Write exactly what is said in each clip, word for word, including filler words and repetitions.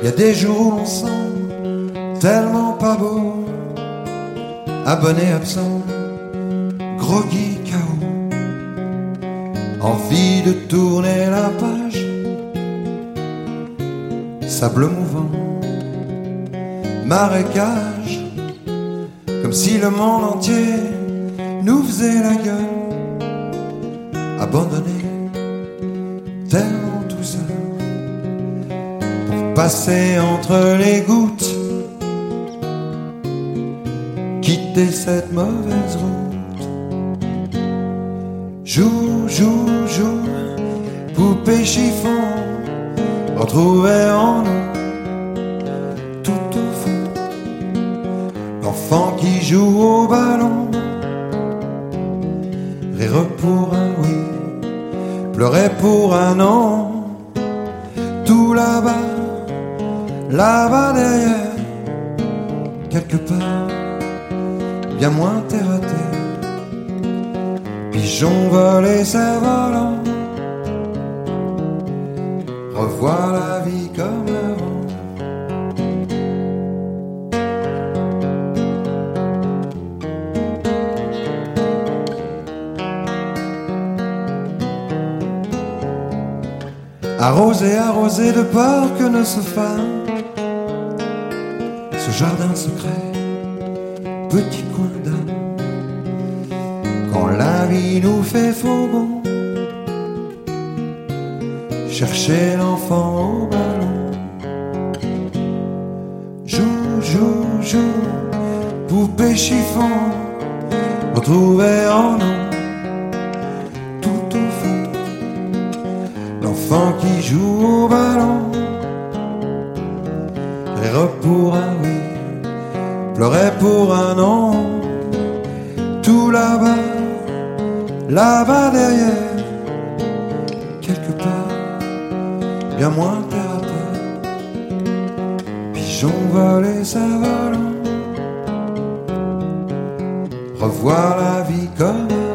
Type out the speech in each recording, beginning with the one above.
Y a des jours où l'on sent tellement pas beau, abonné absent, groggy K O, envie de tourner la page, sable mouvant, marécage, comme si le monde entier nous faisait la gueule, abandonné, tellement tout seul, pour passer entre les gouttes, quitter cette mauvaise route. Joue, joue, joue, poupée chiffon, retrouver en nous, tout au fond, l'enfant qui joue au ballon, rire pour un oui, pleurer pour un non, tout là-bas, là-bas derrière, quelque part, bien moins terre à terre, pigeon volé cerf-volant, revoir la vie comme avant. Arrosé, arrosé de peur que ne se fane ce jardin secret, petit coin d'âme, quand la vie nous fait faux bon, chercher l'enfant au ballon. Joue, joue, joue, poupée chiffon, retrouver en nous, tout au fond, l'enfant qui joue au ballon, rire pour un oui, pleurer pour un non, tout là-bas, là-bas derrière, quelque part, bien moins terre à terre, pigeon volé cerf-volant, revoir la vie comme avant.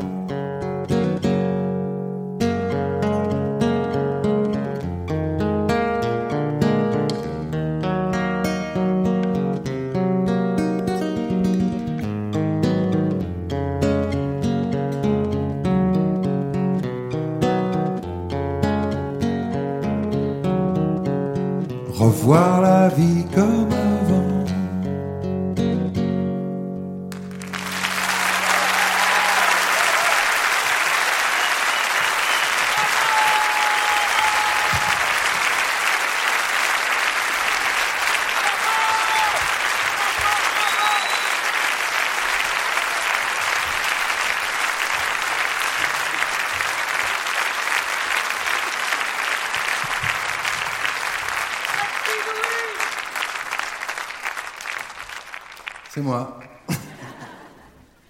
Revoir la vie comme avant. C'est moi.